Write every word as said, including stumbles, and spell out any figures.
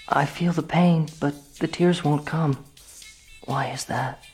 I feel the pain, but the tears won't come. Why is that?